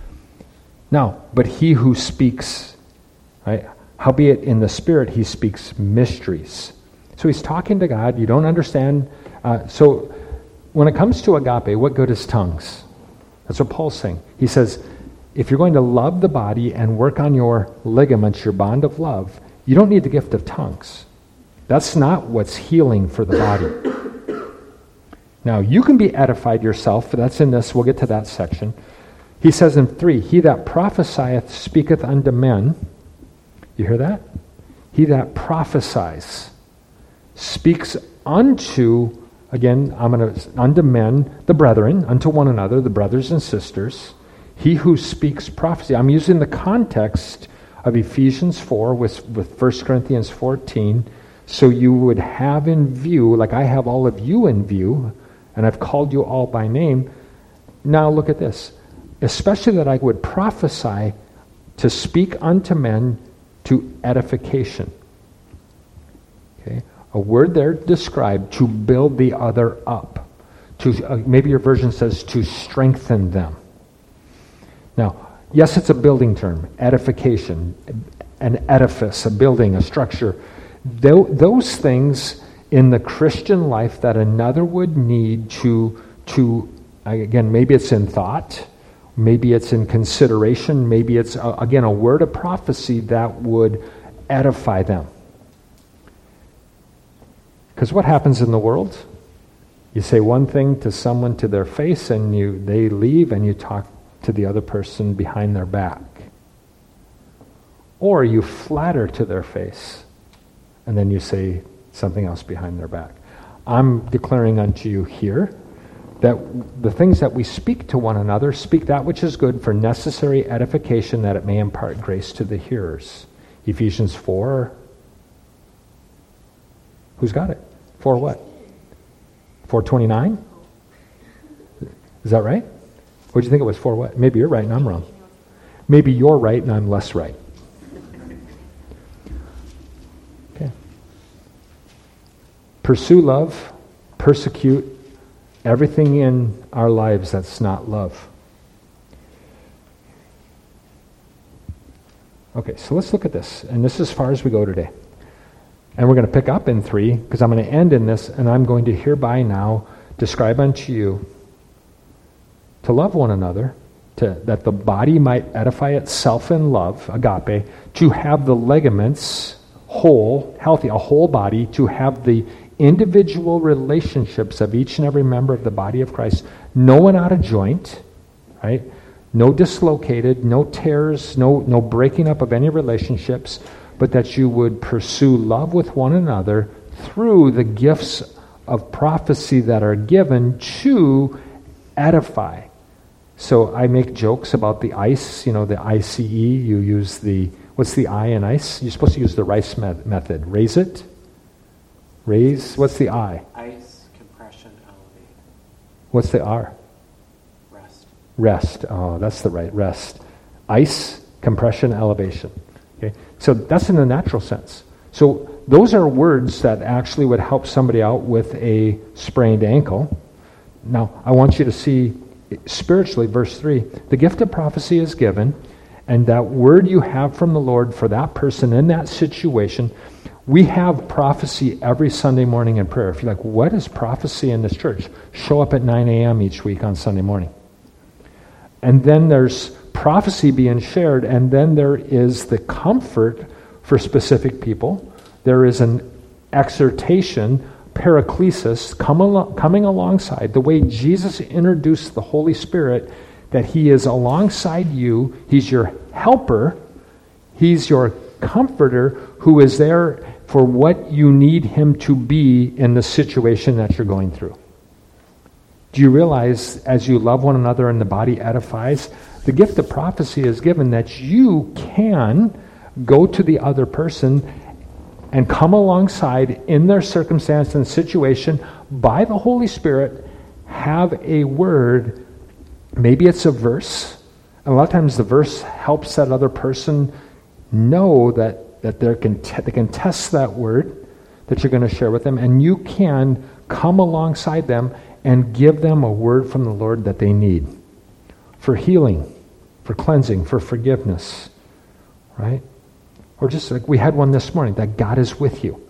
Now, but he who speaks, right? Howbeit in the Spirit he speaks mysteries. So he's talking to God. You don't understand. So when it comes to agape, what good is tongues? That's what Paul's saying. He says, if you're going to love the body and work on your ligaments, your bond of love, you don't need the gift of tongues. That's not what's healing for the body. Now, you can be edified yourself, but that's in this. We'll get to that section. He says in 3, he that prophesieth speaketh unto men. You hear that? He that prophesies speaks unto, again, unto men, the brethren, unto one another, the brothers and sisters. He who speaks prophecy. I'm using the context of Ephesians 4 with 1 Corinthians 14, so you would have in view, like I have all of you in view, and I've called you all by name. Now look at this. Especially that I would prophesy to speak unto men to edification. Okay, a word there described to build the other up. To maybe your version says to strengthen them. Now, yes, it's a building term, edification, an edifice, a building, a structure. Those things in the Christian life that another would need to again, maybe it's in thought, maybe it's in consideration, maybe it's, again, a word of prophecy that would edify them. Because what happens in the world? You say one thing to someone to their face and they leave and you talk to the other person behind their back. Or you flatter to their face and then you say something else behind their back. I'm declaring unto you here that the things that we speak to one another, speak that which is good for necessary edification, that it may impart grace to the hearers. Ephesians 4. Who's got it? 4 what? 4:29? Is that right? What do you think it was? 4 what? Maybe you're right and I'm wrong. Maybe you're right and I'm less right. Okay. Pursue love, persecute everything in our lives that's not love. Okay, so let's look at this. And this is as far as we go today. And we're going to pick up in 3, because I'm going to end in this, and I'm going to hereby now describe unto you to love one another, that the body might edify itself in love, agape, to have the ligaments whole, healthy, a whole body, to have the individual relationships of each and every member of the body of Christ, no one out of joint, right? No dislocated, no tears, no breaking up of any relationships, but that you would pursue love with one another through the gifts of prophecy that are given to edify. So I make jokes about the ice, the ICE. You use what's the I in ice? You're supposed to use the Rice method. Raise it. Raise, what's the I? Ice, compression, elevate. What's the R? Rest. Rest. Oh, that's the right, rest. Ice, compression, elevation. Okay, so that's in the natural sense. So those are words that actually would help somebody out with a sprained ankle. Now, I want you to see spiritually, verse 3, the gift of prophecy is given, and that word you have from the Lord for that person in that situation. We have prophecy every Sunday morning in prayer. If you're like, what is prophecy in this church? Show up at 9 a.m. each week on Sunday morning. And then there's prophecy being shared, and then there is the comfort for specific people. There is an exhortation, paraclesis, coming alongside. The way Jesus introduced the Holy Spirit, that he is alongside you. He's your helper. He's your comforter who is there for what you need him to be in the situation that you're going through. Do you realize as you love one another and the body edifies, the gift of prophecy is given that you can go to the other person and come alongside in their circumstance and situation by the Holy Spirit, have a word. Maybe it's a verse. And a lot of times the verse helps that other person know that they can test that word that you're going to share with them, and you can come alongside them and give them a word from the Lord that they need for healing, for cleansing, for forgiveness, right? Or just like we had one this morning, that God is with you.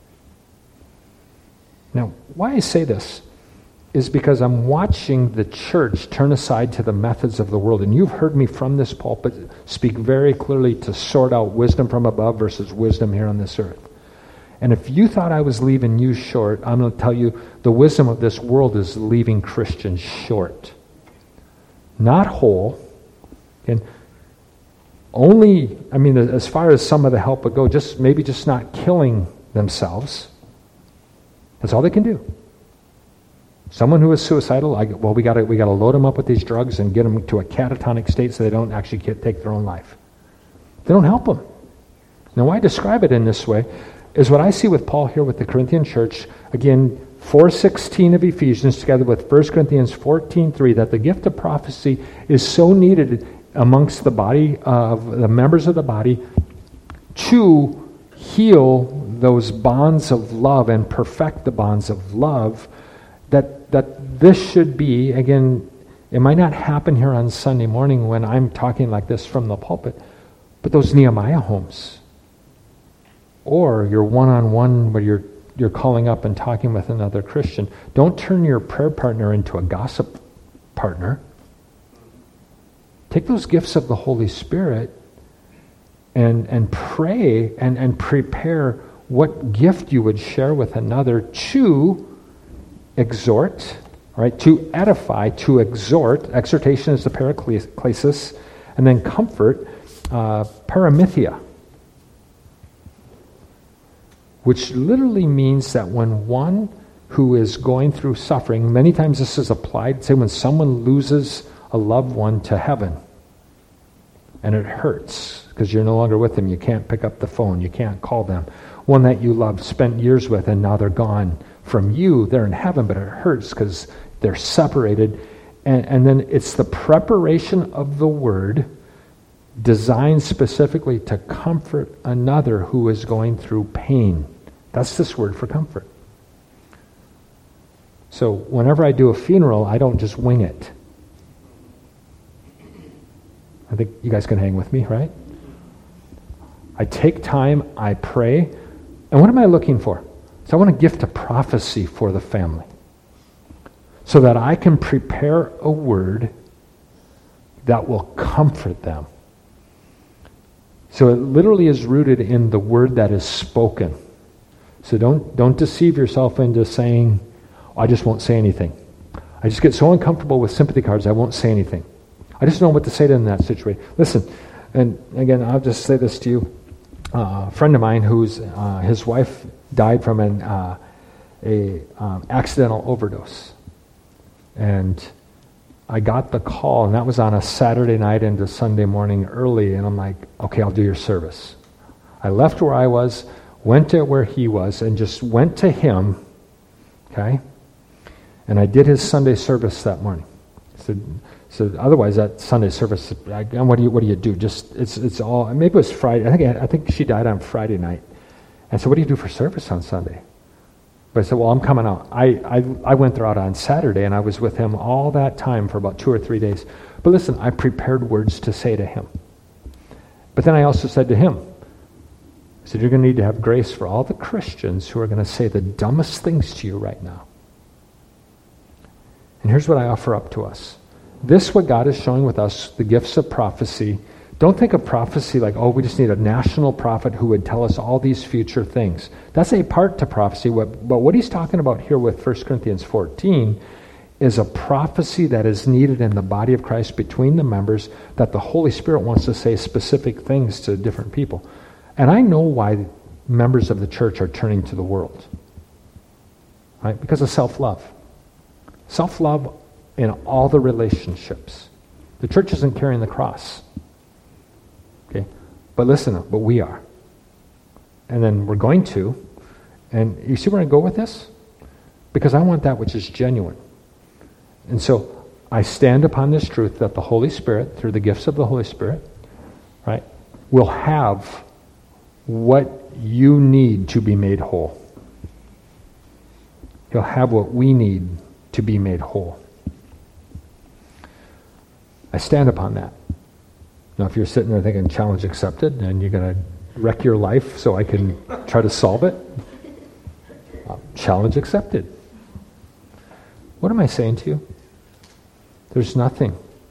Now, why I say this is because I'm watching the church turn aside to the methods of the world. And you've heard me from this pulpit speak very clearly to sort out wisdom from above versus wisdom here on this earth. And if you thought I was leaving you short, I'm going to tell you the wisdom of this world is leaving Christians short. Not whole. And only, as far as some of the help would go, maybe just not killing themselves. That's all they can do. Someone who is suicidal, we got to load them up with these drugs and get them to a catatonic state so they don't actually take their own life. They don't help them. Now, why I describe it in this way is what I see with Paul here with the Corinthian church. Again, 4:16 of Ephesians together with 1 Corinthians 14:3, that the gift of prophecy is so needed amongst the body of the members of the body to heal those bonds of love and perfect the bonds of love. That this should be, again, it might not happen here on Sunday morning when I'm talking like this from the pulpit, but those Nehemiah homes, or your one-on-one where you're calling up and talking with another Christian. Don't turn your prayer partner into a gossip partner. Take those gifts of the Holy Spirit and pray and prepare what gift you would share with another to exhort, right? To edify, to exhort. Exhortation is the paraclesis, and then comfort, paramithia, which literally means that when one who is going through suffering, many times this is applied, say when someone loses a loved one to heaven, and it hurts because you're no longer with them, you can't pick up the phone, you can't call them. One that you loved, spent years with, and now they're gone from you, they're in heaven, but it hurts because they're separated. And then it's the preparation of the word designed specifically to comfort another who is going through pain. That's this word for comfort. So whenever I do a funeral, I don't just wing it. I think you guys can hang with me, right? I take time, I pray. And what am I looking for? So I want a gift of prophecy for the family, so that I can prepare a word that will comfort them. So it literally is rooted in the word that is spoken. So don't deceive yourself into saying, oh, I just won't say anything. I just get so uncomfortable with sympathy cards, I won't say anything. I just don't know what to say to them in that situation. Listen, and again, I'll just say this to you. A friend of mine whose his wife died from an accidental overdose. And I got the call, and that was on a Saturday night into Sunday morning early, and I'm like, okay, I'll do your service. I left where I was, went to where he was, and just went to him, okay? And I did his Sunday service that morning. So otherwise, that Sunday service, what do you do? Just it's all. Maybe it was Friday. I think she died on Friday night. And so, what do you do for service on Sunday? But I said, well, I'm coming out. I went there out on Saturday, and I was with him all that time for about 2 or 3 days. But listen, I prepared words to say to him. But then I also said to him, I said, you're going to need to have grace for all the Christians who are going to say the dumbest things to you right now. And here's what I offer up to us. This, what God is showing with us, the gifts of prophecy. Don't think of prophecy like, oh, we just need a national prophet who would tell us all these future things. That's a part to prophecy. But what he's talking about here with 1 Corinthians 14 is a prophecy that is needed in the body of Christ between the members, that the Holy Spirit wants to say specific things to different people. And I know why members of the church are turning to the world. Right? Because of self-love. Self-love in all the relationships. The church isn't carrying the cross. Okay? But listen, but we are. And then we're going to. And you see where I go with this? Because I want that which is genuine. And so I stand upon this truth that the Holy Spirit, through the gifts of the Holy Spirit, right, will have what you need to be made whole. He'll have what we need to be made whole. I stand upon that. Now, if you're sitting there thinking, challenge accepted, and you're going to wreck your life so I can try to solve it, challenge accepted. What am I saying to you? There's nothing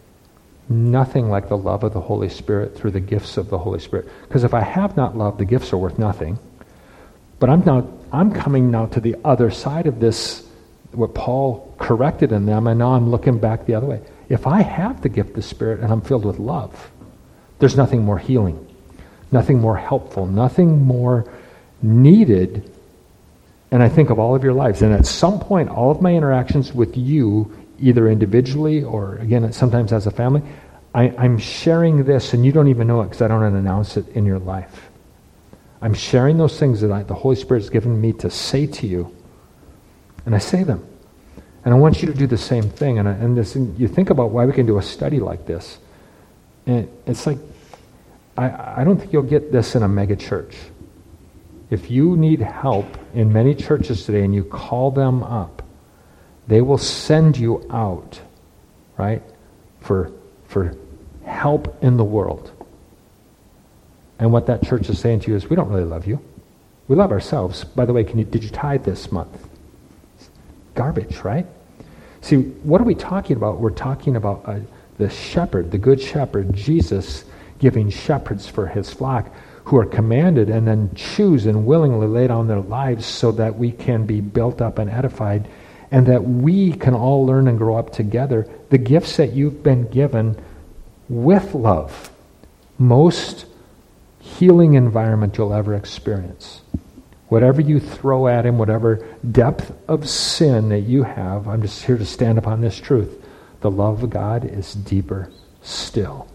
like the love of the Holy Spirit through the gifts of the Holy Spirit. Because if I have not love, the gifts are worth nothing. But I'm coming now to the other side of this, what Paul corrected in them, and now I'm looking back the other way. If I have the gift of the Spirit and I'm filled with love, there's nothing more healing, nothing more helpful, nothing more needed. And I think of all of your lives. And at some point, all of my interactions with you, either individually or, again, sometimes as a family, I'm sharing this, and you don't even know it because I don't announce it in your life. I'm sharing those things that the Holy Spirit has given me to say to you, and I say them. And I want you to do the same thing. And you think about why we can do a study like this. And it's like, I don't think you'll get this in a mega church. If you need help in many churches today and you call them up, they will send you out, right, for help in the world. And what that church is saying to you is, we don't really love you. We love ourselves. By the way, did you tithe this month? Garbage, right? See, what are we talking about? We're talking about the shepherd, the good shepherd, Jesus, giving shepherds for his flock, who are commanded and then choose and willingly lay down their lives so that we can be built up and edified, and that we can all learn and grow up together. The gifts that you've been given with love, most healing environment you'll ever experience. Whatever you throw at him, whatever depth of sin that you have, I'm just here to stand upon this truth. The love of God is deeper still.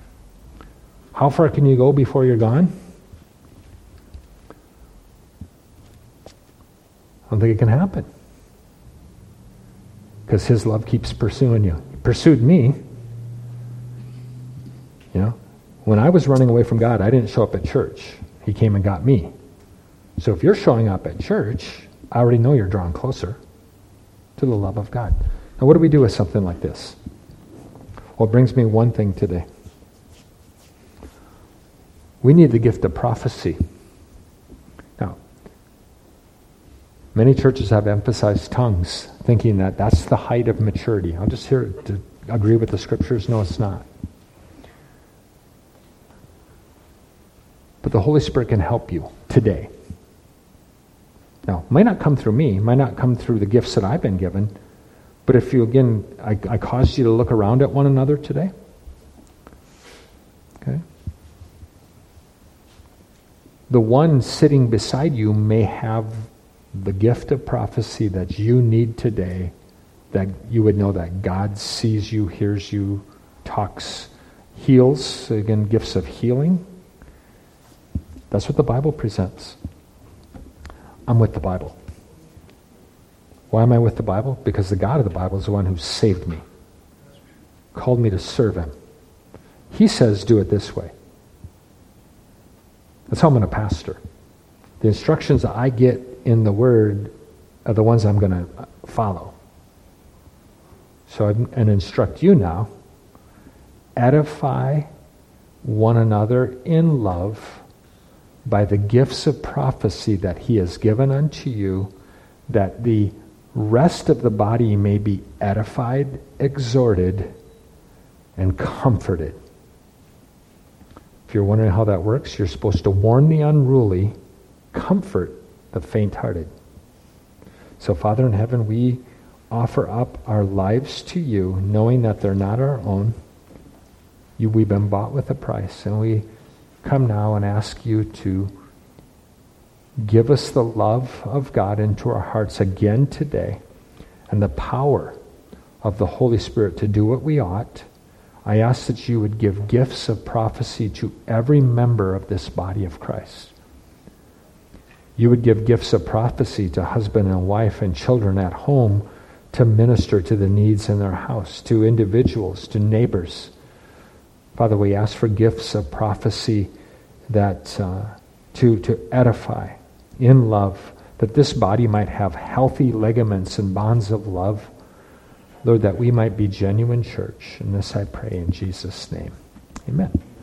How far can you go before you're gone? I don't think it can happen. Because his love keeps pursuing you. He pursued me. You know, when I was running away from God, I didn't show up at church. He came and got me. So if you're showing up at church, I already know you're drawn closer to the love of God. Now, what do we do with something like this? Well, it brings me one thing today. We need the gift of prophecy. Now, many churches have emphasized tongues, thinking that that's the height of maturity. I'll just hear it to agree with the scriptures. No, it's not. But the Holy Spirit can help you today. Now, it might not come through me, might not come through the gifts that I've been given, but if you, again, I caused you to look around at one another today. Okay? The one sitting beside you may have the gift of prophecy that you need today, that you would know that God sees you, hears you, talks, heals, again, gifts of healing. That's what the Bible presents. I'm with the Bible. Why am I with the Bible? Because the God of the Bible is the one who saved me, called me to serve him. He says, do it this way. That's how I'm going to pastor. The instructions that I get in the Word are the ones I'm going to follow. So and instruct you now, edify one another in love by the gifts of prophecy that he has given unto you, that the rest of the body may be edified, exhorted, and comforted. If you're wondering how that works, you're supposed to warn the unruly, comfort the faint-hearted. So, Father in heaven, we offer up our lives to you, knowing that they're not our own. We've been bought with a price, and we come now and ask you to give us the love of God into our hearts again today, and the power of the Holy Spirit to do what we ought. I ask that you would give gifts of prophecy to every member of this body of Christ. You would give gifts of prophecy to husband and wife and children at home to minister to the needs in their house, to individuals, to neighbors. Father, we ask for gifts of prophecy that to edify in love, that this body might have healthy ligaments and bonds of love. Lord, that we might be genuine church. And this I pray in Jesus' name. Amen.